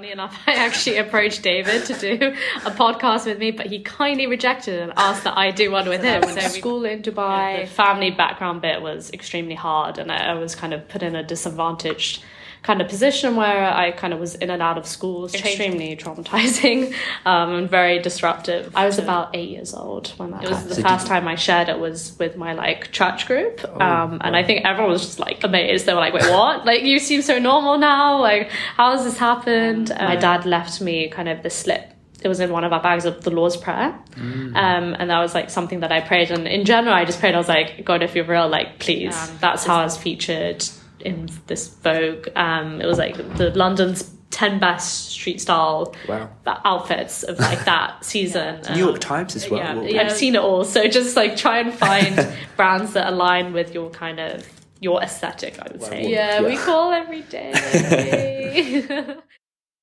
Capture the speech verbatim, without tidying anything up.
Funny enough, I actually approached David to do a podcast with me, but he kindly rejected it and asked that I do one with him. I went to school in Dubai. The family background bit was extremely hard, and I, I was kind of put in a disadvantaged kind of position where I kind of was in and out of school. Extremely traumatizing um, and very disruptive. I was about eight years old when that happened. It was the so first time I shared it was with my like church group, oh, um, and wow. I think everyone was just like amazed. They were like, "Wait, what? Like you seem so normal now. Like how has this happened?" Um, my dad left me kind of this slip. It was in one of our bags of the Lord's Prayer. Mm. Um, and that was like something that I prayed. And in general, I just prayed. I was like, God, if you're real, like, please. Um, that's how I was featured in this Vogue. Um, it was like the London's ten best street style wow. outfits of like that season. New York Times as well. Yeah, yeah, I've seen it all. So just like try and find brands that align with your kind of, your aesthetic, I would wow. say. Yeah, yeah, we call every day.